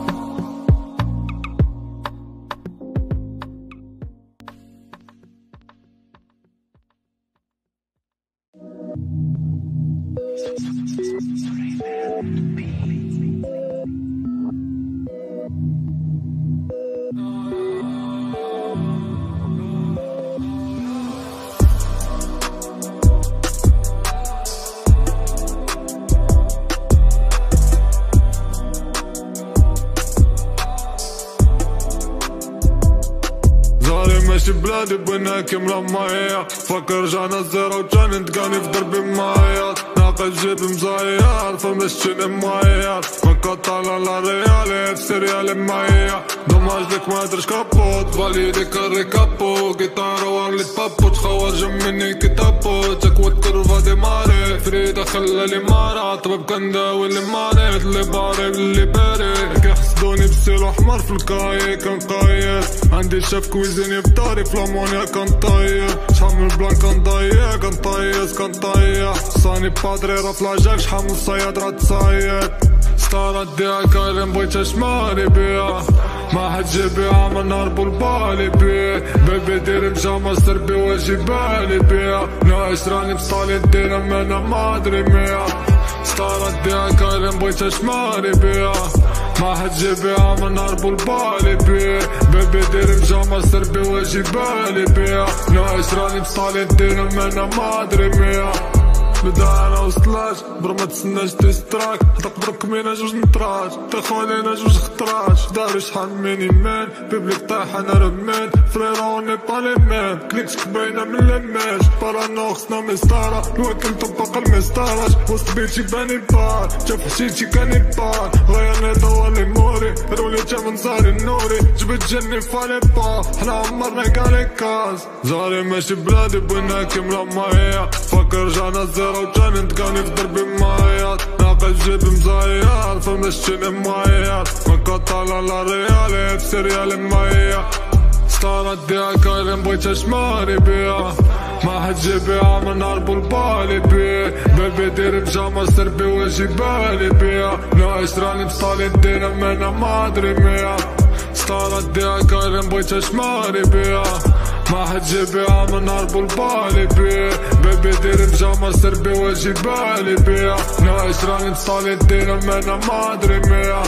S8: ماشي بلادي بوينها كاملة مايا، فكر رجعنا الزيرو وجاني نتقاني في دربي مايا، ناقل جيب مزاير فمشيني ماير، منقطع على ريالي في سيريالي مايا، دوماج لك ما درش كابوت، فاليدي كاري كابو، جيتار وارلي بابو، تخرج مني كتابو، تكوت كرفا دي ماري، فريدة خلالي مارا، طبب كان داوي اللي ماري، اللي باري اللي باري، كيحسدوني بسيلو حمر في الكاي كان قايد، عندي شاف كويزيني بداري في لامونيا كان طاير، شحال من بلان كان ضيق كان طيس كان طيح، صاني بادري راه فلاجاك شحال من صياد راه تصيد، ستارات ديها كايلين بغيتها شمالي بيها، ما حد جيبيها من نهربو البالي بيه، بيبي ديري بجامة سربي واجي بالي بيها، ناعش راني بصالي دينا مانا ما ادري ميها، ستارات ديها كايلين بغيتها شمالي بيها، ما حد جيبيها من نهربو البالي بيه، بيبي ديري بجامة سربي واجي بالي بيها، ناعش راني بصالي دينا مانا ما ادري ميها، بدا انا وصلاش برا ما تسناش تيستراك، حتى قدرك مينا جوج نطراج، تاخو علينا جوج خطراج، داري شحال ميني مان، بيبليك طايح انا رمان، فريرا اوني با لي مان، كليكس باينة من لماش، بارانو خصنا مسطارة، الوكل طبق المسطارة، وسط بيتي باني بار، جا في حشيتي كاني بار، غيرني طوالي موري، رولي جا من زاري النوري، جبت جني فالي با، حنا عمرنا كالي كاز، زاري ماشي بلادي بوينها كاملة مايا، فكر رجعنا الزيرو وجاني نتقاني في دربي مايات، ناقل جيب مزاير فمشيني مايات، منقطع على ريالي في سيريالي مايا، ستارات ديها كايلين بغيتها شمالي بيها، ما حد جيبيها من نهربو البالي بيه، بيبي ديري بجامة سربي واجي بالي بيها، ناعش راني بصالي دينا مانا ما ادري ميها، ستارات ديها كايلين بغيتها شمالي بيها، ما حد جيبيها من نهربو البالي بيه، بيبي ديري بجامة سربي واجي بالي بيها، ناعش راني بصالي دينا مانا ما ادري ميها.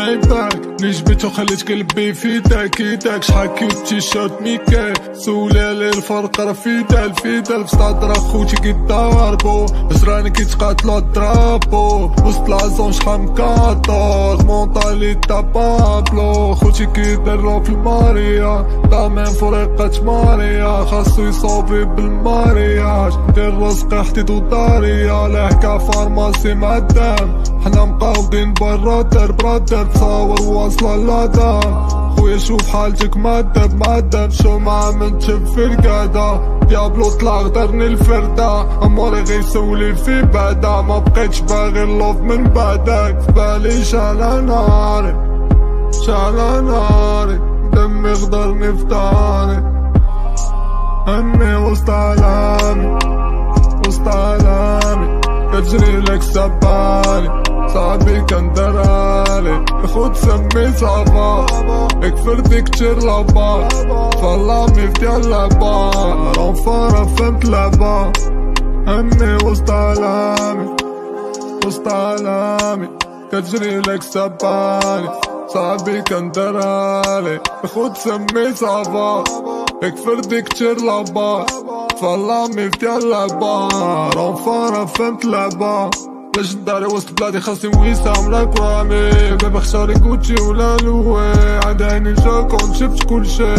S8: باك ملي جبتو خليت قلبي في يدك يدك شحال كيوت تيشيرت ميكي سولالي الفرق راه في دال في دال في صدر خوتي كيتضاربو هجراني كيتقاتلو الدرابو وسط لازون شحال مكاطور مونطاليتا بابلو خوتي كيدرو في الماريا دامين فريقة ماريا خاصو يصوبي بالمارياج دير رزقي حديد وداريا لحكا فارماسي مع الدم حنا مقاودين برا دار برادر تصاور واصلة لادام خويا شوف حالتك مادب مادب شو ما منتشف في القادا ديابلو طلع غدرني الفردة اموري غيسولي في بعدا ما بقيتش باغي اللوف من بعدك فبالي شعلة ناري شعلة ناري دمي غدرني في داري همي وسط علامي وسط علامي كتجري لك سبالي صاحبي كان درالي خود سمي صعبا اكفرتي كتير لابا فالامي في ديال لعبا رنفارة فهمت لعبا همي وسط علامي وسط علامي كتجري لك سبالي صاحبي كان درالي خود سمي صعبا اكفرتي كتير لابا فالامي في ديال لعبا رنفارة فهمت لعبا لجنداري وسط بلادي خاصني وسام لايك رامي بابا خشاري كوتشي ولا لوي عند عيني جاكون شفت كلشي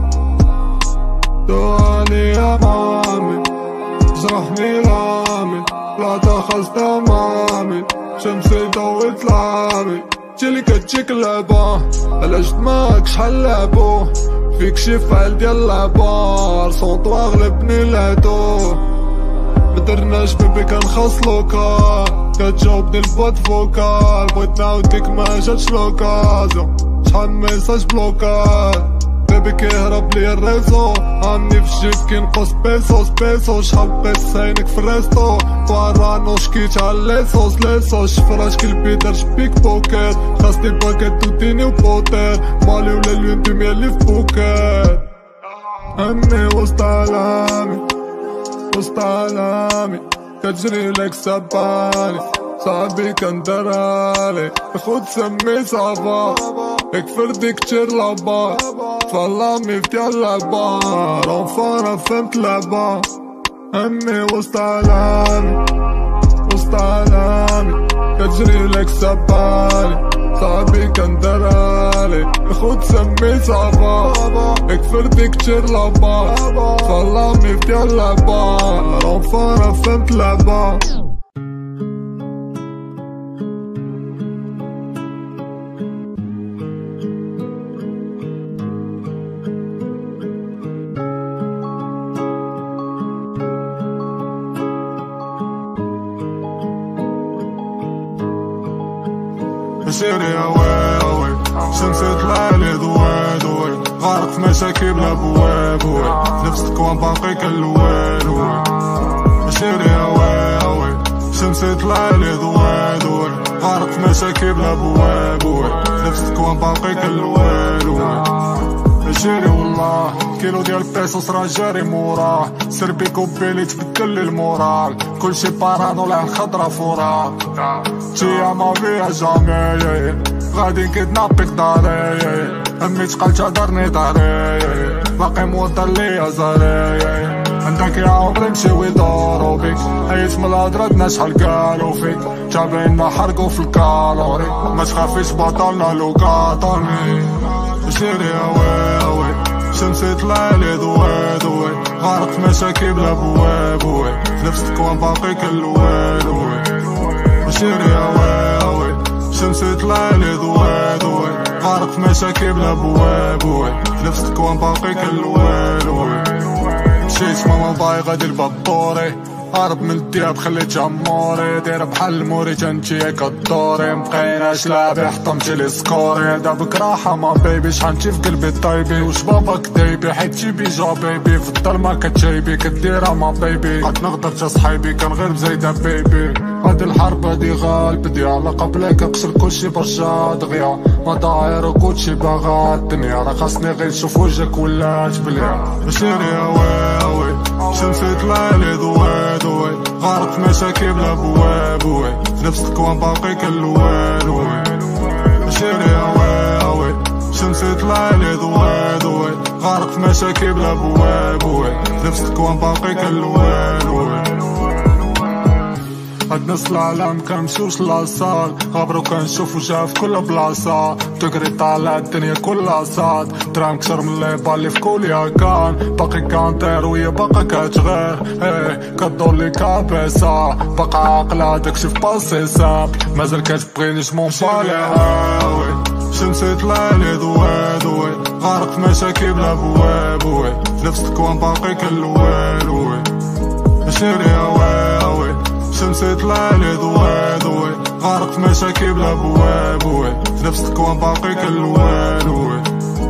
S8: دواني يا مامي جرحني رامي بلاطة خاص تمامي شمسي ضويت لامي جيلي كتجيك اللعبة علاش دماغك شحال لعبو فيك شي فعل ديال لعبار صوتو غلبني العدو مدرناش بيبي كان خاص لوكال كتجاوبني البوت فوكال بغيت نعاودك ما جاتش لوكازيون شحال ميساج بلوكال بيبي كيهرب ليا الريزو عامني في الجيب كينقص بيسوس بيسو شحال بقيت ساينك في الريستو برانو شكيت على ليسوس ليسوس شفراش كلبي درش بيك بوكيت خاصني باكيت وديني وبوتير مالي ولا لون دمية اللي في بوكيت همي وسط علامي وسط علامي كتجري لك سبالي صاحبي كان درالي خود سمي صعبا اكفرتي كتير لابا فالامي في ديال لعبا رنفارة فهمت لعبا همي وسط علامي وسط علامي كتجري لك سبالي صاحبي كان درالي خود سمي صعبا اكفرتي كتير لابا فالامي في ديال لعبا رنفارة فهمت لعبا سيري يا وي شمسي طلعلي ضوي ضوي غارق في مشاكل بلا بواب وي نفس الكوان باقي كالويل وي سيري يا وي شمسي طلعلي ضوي ضوي غارق في مشاكل بلا بواب وي نفس الكوان باقي كالويل وي جيري والله كيلو ديال بيسوس راه جاري موراه سربي كوبيلي تبدل لي المورال كلشي بارانو لا الخضرا فورا تيا ما فيها جامي غادي كيدنابيك داري امي تقال تهدرني داري باقي موضر ليا زاري عندك يا عمري نمشيو يدورو بيك عييت من الهضرة شحال قالو فيك تابعين ما حرقو في الكالوري ما تخافيش بطلنا لو قاطرني جيري يا وي وي شمسي طلعلي ضوي ضوي غارق في مشاكل بلا بواب وي نفس الكوان باقي كالويل وي جيري يا وي وي شمسي طلعلي ضوي ضوي غارق في مشاكل بلا بواب وي نفس الكوان باقي كالويل وي مشيت ماما باي غادي البابوري هرب من الدياب خليت عموري دايره بحال الموريتانتي كدوري مبقيناش لعبي حطمتي لي سكوري دابك راحه ما بيبي شحالتي في قلبي طيبي واش باباك دايبي حيت تيبي جا بيبي في الظلمه كتشايبي كديرها ما بيبي قد نغدر تا صحايبي كان غير بزايده بيبي هادي الحرب هادي غالب ديالها قبلك كنقشر كلشي برشا دغيا ما داير كلشي باغا الدنيا راه خاصني غير نشوف وجهك ولات بليا سيري يا وي وي شمسي طلعلي ضوي ضوي غارق في مشاكل بلا بواب وي نفس الكوان باقي كالويل وي سيري يا شمسي طلع لي ضوي ضوي غارق في مشاكل بلا بواب وي لبست كوان باقي كالوال وي هاد نص العالم كنمشيوش لاصال غابرو كنشوفو جا في كل بلاصة تقري طالع الدنيا كلها صاد درام كتر من ليبا اللي في كوليا كان باقي كانطير ويا باقا كتغير ايه كدور لي كابيسا باقا عاقلة داكشي في باسي ساب مازال كتبغيني جمون باليها وي شمسي طلع لي ضوي ضوي غارق في مشاكل بلا بواب وي لبست كوان باقي كالوال وي شيري وي وي شمسي طلع لي ضوي ضوي غارق في مشاكل بلا بواب وي لبست كوان باقي كالوال وي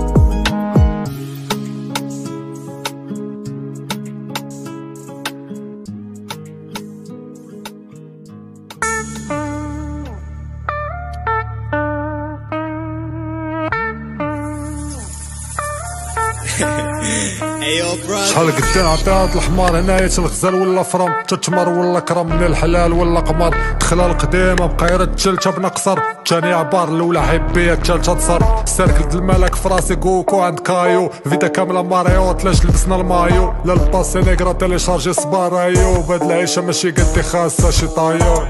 S8: شحال قدام عطيها هاد الحمار هنايا الغزال ولا فرم تتمر ولا كرم من الحلال ولا قمر دخل القديمه بقى يرد الثالثه بنقصر ثاني عبار الاولى حبيه الثالثه تصر سيركل د الملك فراسي كوكو عند كايو فيدا كامله ماريو تلاش لبسنا المايو لا الباسي نيغرا تيليشارجي سبارايو بهاد العيشه ماشي قدي خاصه شي طايو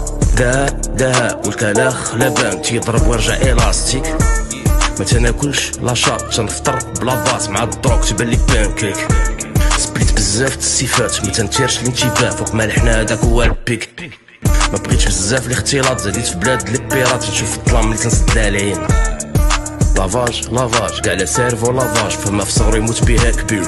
S9: دا دا والكلاخ لبان تيضرب ويرجع الاستيك ما تناكلش لاشاط تنفطر بلا باس مع الدروك تبان لي بانكيك سبليت بزاف د الصفات ما تنتيرش الانتباه فوق مالحنا هذاك هو البيك ما بغيتش بزاف الاختلاط زاديت في بلاد لي بيرات تشوف الظلام اللي تنسد علينا لافاج لافاج كاع لا سيرفو لافاج فما في صغري يموت بها كبير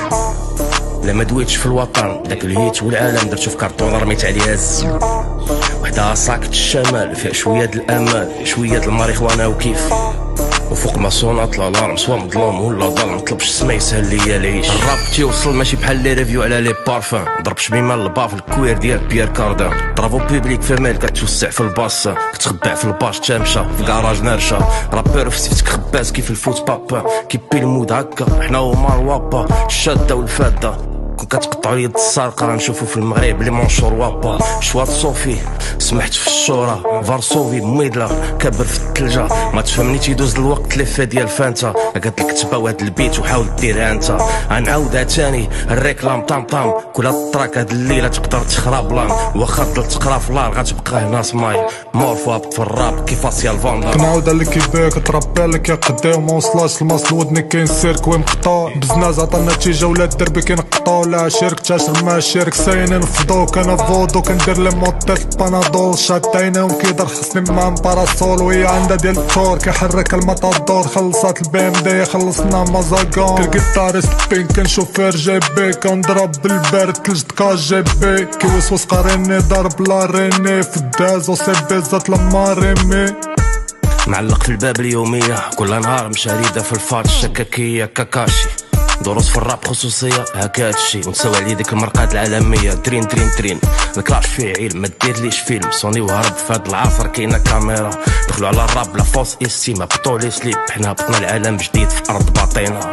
S9: لا ما دويتش في الوطن داك الهيت والعالم درتو في كارطون رميت عليها الزين وحدها ساكت الشمال فيها شويه د الامان شويه د الماريخوانا وكيف وفوق ما صونات الالارم سوا مظلوم ولا ظلم مطلبش السما يسهل ليا العيش الراب تيوصل ماشي بحال لي ريفيو على لي بارفان ضرب شميمه الباف الكوير ديال بيير كاردان برافو بيبليك فمال كتوسع في الباصه كتخبع في الباش تامشه في كراج نرشه رابور في سيفتك خباز كيف الفوت بابا كيبي المود هكا حنا ومار وابا الشاده والفاده كون كتقطعوا يد السارقه غنشوفو في المغرب لي مونشور وابا شوات صوفي سمحت في الشورى فارسوفي ميدلا كبر في الثلجه ما تفهمني تيدوز الوقت لفه ديال فانتا قالت لك تبا هاد البيت وحاول ديرها انت غنعاودها تاني الريكلام طام طام كل هاد التراك هاد الليله تقدر تخرب لان واخا تقرا في لار غتبقى هنا سماي مورفو هابط في الراب كيف اسيال فاندا
S8: كنعاود لك كيفاك تربى لك يا قدام ما وصلاش الماس ودني كاين سيركوي مقطوع بزناز عطا النتيجه ولا الدربي كينقطعو لا شرك تاشر ما شرك ساين نفضوك انا فودو كندير لي موطيف بانادول شاد عينيهم كيدر خصني مع باراسول وهي عندها ديال الكور كيحرك المطادور خلصات البي ام دي خلصنا مازاكون كالكيتاريست بين كنشوفير جي بي كنضرب بالبارد تلج دكا جي بي كيوسوس قاريني ضرب لا ريني في الداز وسي بيزات لما ريمي
S9: معلق في الباب اليوميه كل نهار مشاريده في الفات الشكاكيه كاكاشي دروس في الراب خصوصيه هكا هادشي ونساو عليه ديك المرقات العالميه درين درين درين الكلاش فيه علم ما ديرليش فيلم سوني وهرب في هاد العصر كاينه كاميرا دخلوا على الراب لا فوس استيما بطو لي سليب حنا هبطنا العالم جديد في ارض باطينه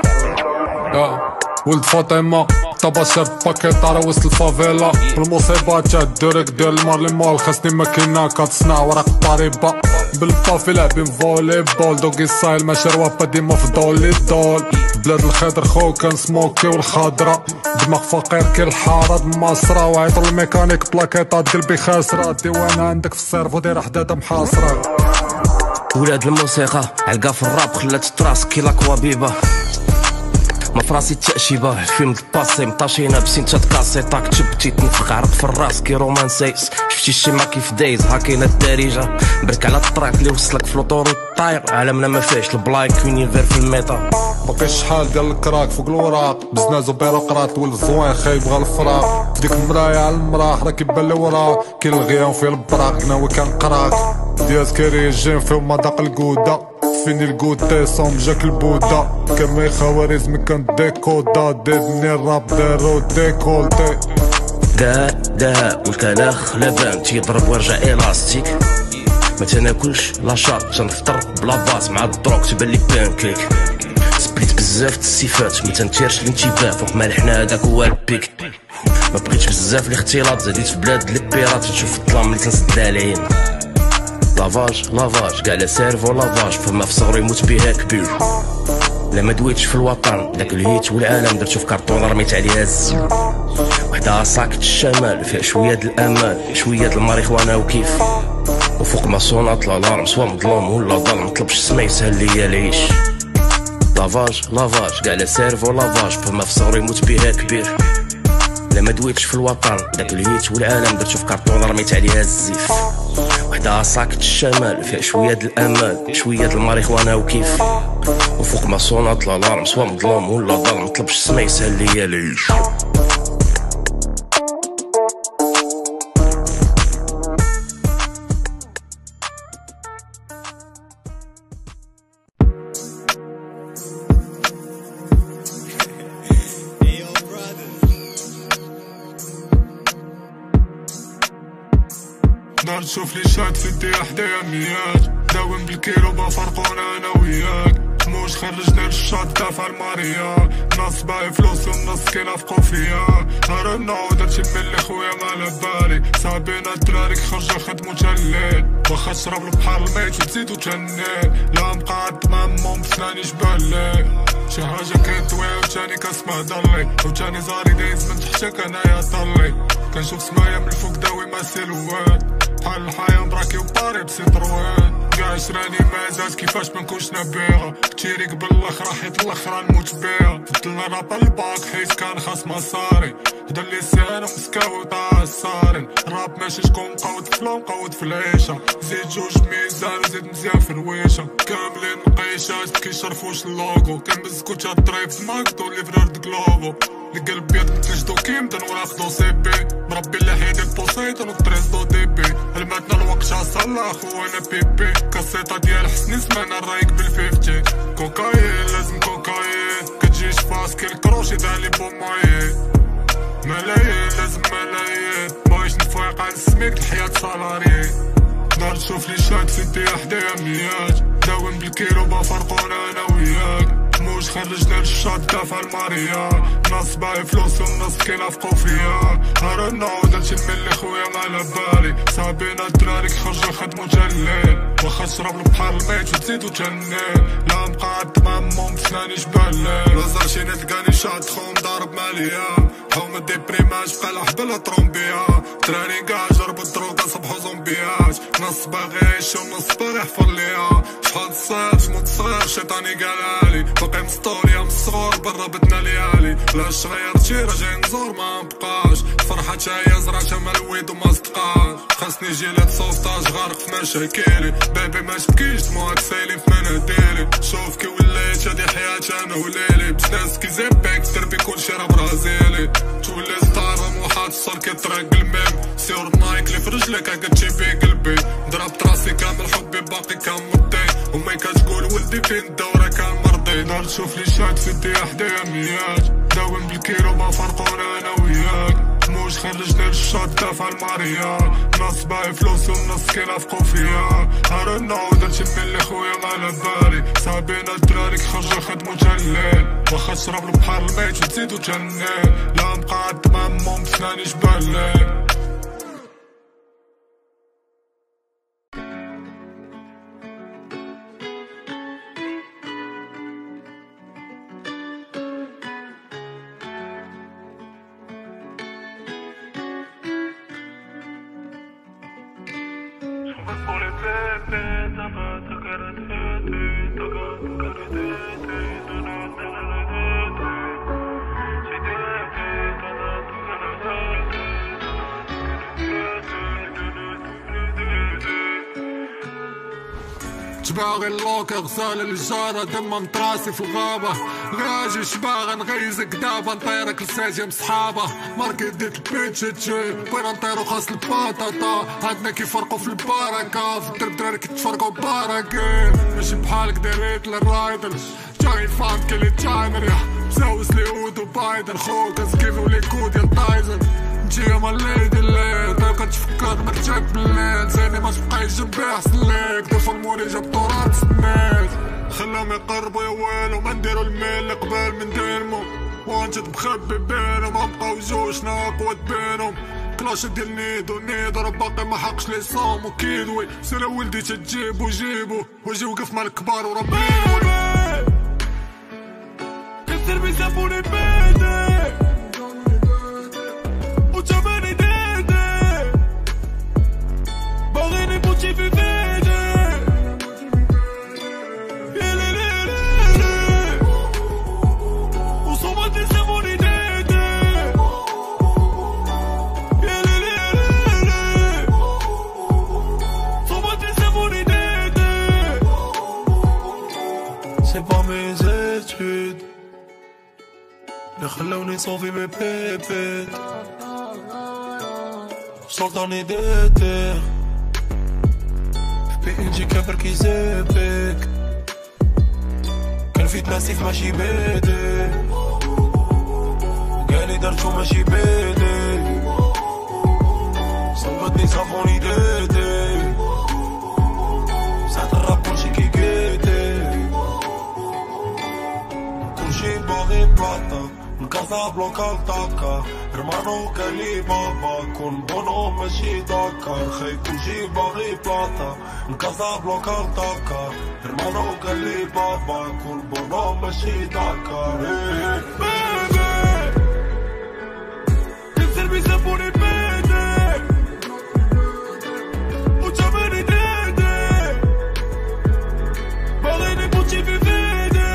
S8: ولد فاطمه طبا شاب باكيطاره وسط الفافيلا بالمصيبات تاع الدرك ديال المار لي مول خاصني ماكينه كتصنع ورق الطريبه بالبافي لاعبين فولي بول دوكي ستايل ماشي روابا ديما في دولي دول بلاد الخضر خو كان سموكي والخضره دماغ فقير كي الحاره مصرة وعيطوا الميكانيك بلاكيطات قلبي خاسره ديوان عندك في السيرفو دايره حداده محاصره
S9: ولاد الموسيقى علقا في الراب خلات التراس كي لاكوابيبه ما فراسي التأشيبة الفيلم الباسي مطاشينا بسنتات كاسيطا كتبتي تنفخ عرق في الراس كي رومانسيس شفتي الشيما كيف دايز هاكينا الدارجة برك على الطراك اللي وصلك في لوطورو الطاير عالمنا ما فيهش البلايك يونيفير في الميتا
S8: باقي شحال ديال الكراك فوق الوراق بزنازو بيروقراط ولد زوين خايب بغا الفراق ديك المرايا على المراح راه كيبان لي وراه كاين الغيان فيه البراق ناوي كنقراك دياز كاري الجيم فيهم مذاق الكودا فيني الكوتي صوم جاك البودا كمي خوارزمي كان ديكودا ديبني الراب دارو ديكولتي
S9: دا دا والكلاخ لبان تيضرب ويرجع الاستيك ما تناكلش لاشاط تنفطر بلا باس مع الدروك تبان لي بانكيك سبليت بزاف د الصفات ما تنتيرش الانتباه فوق مالحنا هذاك هو البيك ما بغيتش بزاف الاختلاط زاديت في بلاد لي بيرات تشوف الظلام اللي تنسد علينا لافاج لافاج كاع لا سيرفو لافاج فما في صغري يموت بها كبير لما دويتش في الوطن داك الهيت والعالم درتو في كارطون رميت عليها الزين. وحدها ساكت الشمال فيها شويه د الامان شويه د الماريخوانا وكيف وفوق ما صونات الالارم سوا مظلوم ولا ظلم مطلبش السما يسهل ليا العيش. لافاج لافاج كاع لا سيرفو لافاج فما في صغري يموت بيها كبير. لما دويتش في الوطن داك الهيت والعالم درتو في كارطون رميت عليها الزيف. وحدها ساكت الشمال فيها شويه د الامان شويه د الماريخوانا وكيف وفوق ما صونات الالارم سوا مظلوم ولا ظلم مطلبش السما يسهل ليا العيش.
S1: دار تشوف لي شاد في الدي حدايا ميات داوم بالكيلو بفرقونا انا وياك موش خرجنا للشاط دافع الماريا ناس باي فلوس والناس كينافقو فيا هرنا ودرتي ملي خويا مالا بالي صابينا الدراري خرجا خدمو تا الليل واخا شرب البحر الميت وتزيدو تا النيل لا مقعد مع مام بسناني جبالي شي حاجة كندوي وتاني كنسمع ضلي وتاني زاري دايز من تحتك انايا طلي كنشوف سمايا من الفوق داوي ما سيلوات بحال الحياة مراكي وباري بسيطروان كاع عشراني مازال كيفاش منكونش نبيغا كتيري قبل الاخر حيت الاخر نموت بيها بدلنا راب الباك حيت كان خاص مصاري هدا اللي سانا مسكاوي طاع الصارن راب ماشي شكون مقود في فلو مقود في العيشة زيد جوج ميزان وزيد مزيان في الرويشة كاملين مقيشات مكيشرفوش اللوغو كنبزكو تا الطريب في ماكدو اللي فرارد كلوفو القلب بيض متلجدو كيمدن وناخدو سي بي مربي اللحيد البوسيطون وطريزدو دي بي الماتنا الوقت صلى خوينا بيبي كاسيطة ديال حسني سمعنا الرايك بالفيفتي كوكايين لازم كوكايين كتجيش فاسكي الكروشي دالي بومايين ملايين لازم ملايين بايش نفايق على السميك الحياة سالاري دار تشوف لي شاد في الدي حدايا ميات داوم بالكيلو بفرقونا انا وياك موش خرجنا للشاط دافع الماريا ناس باي فلوس والناس كينافقو فيا هرنا ودرتي ملي خويا مالا بالي صابينا الدراري خرجا خدمو تا الليل واخا شرب البحر الميت وتزيدو تا النيل لا مقعد مع مام بسناني جبالي لازار شي نتلقاني شاد خوم ضارب ماليا حوم ديبريماج بقى لحبل ترومبيا دراري كاع جربو الدروكا صبحو زومبيات ناس باغي يعيشو وناس باغي يحفر ليا شحال الصيف موت صغير شيطاني قالالي باقي مستوريا من الصغور برا بدنا ليالي لاش غيرتي راجعين نزور ما نبقاش الفرحة تا هي زرعتها مع الويد وما صدقاش خاصني جيلات صوفطاج غارق في مشاكلي بيبي ما تبكيش دموعك سايلين في مناديلي شوف كي وليت هادي حياتي انا وليلي بزناس كي زيبيك دربي كلشي راه برازيلي تولي ستار موحات الصال كيطرق الميم سيور نايك لي في رجلك هكا بي قلبي ضربت راسي كامل حبي باقي كنمضي وما كتقول ولدي فين الدورة كان مرضي دار تشوف لي شاد في الدي حدايا ميات داوم بالكيلو ما فرقونا انا وياك موش خرجنا للشاط دافع الماريا ناس باي فلوس والناس كينافقو فيا هرنا ودرتي ملي خويا مالا بالي صابينا الدراري خرجا خدمو تا الليل واخا شرب البحر الميت وتزيدو تا النيل لا مقعد مع مام بسناني جبالي
S8: شباغي اللوكا غسالة الجارة دمها مطراسي في الغابة غاجي شباغة نغيزك دابا نطيرك لساجي مصحابة ماركي ديت البيت شتشي بغينا نطيرو خاص الباطاطا عندنا كيفرقو في البركة في الدرب دراري كيتفرقو باراكين ماشي بحالك داريت للرايدر جاي فاهم كلي تايمر مساوس ليهود وبايدن خوك اسكيف وليكود يا تايزن نجي مال ليدي الليل طيب كتفكر ما كتجيب بالليل زيني ما تبقايش جنبي احسن ليك دفع الموري جاب طورات سنيك خلاهم يقربوا يا ويلو ما نديرو الميل قبال من ديرمو وانت تبخبي بينهم مبقاو جوجنا اقوى بينهم كلاش ديال نيدو نيدو راه باقي ما حقش لي صوم وكيدوي سير ولدي تجيبو جيبو وجي وقف مع الكبار وربينو
S10: sauver mes pépettes. سلطاني ديتي في بي كبر كي زيبك كان في تناسيف ماشي بيدي قالي درتو ماشي بيدي صوبتني صافوني ديتي ساعة الراب كلشي كي قيتي كلشي باغي بلاطة نكاثا بلوكا لطاكا رمانو كالي بابا كون بونو ماشي داكا خاي كلشي باغي بلاطة نكاثا بلوكا لطاكا رمانو كالي بابا كون بونو ماشي داكا بيبي ننزل بيسافوني بيدي وجابني ديدي باغيني بوتشي في فيدي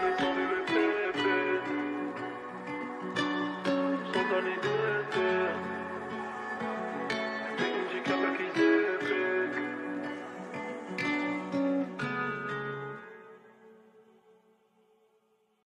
S10: Somebody do it,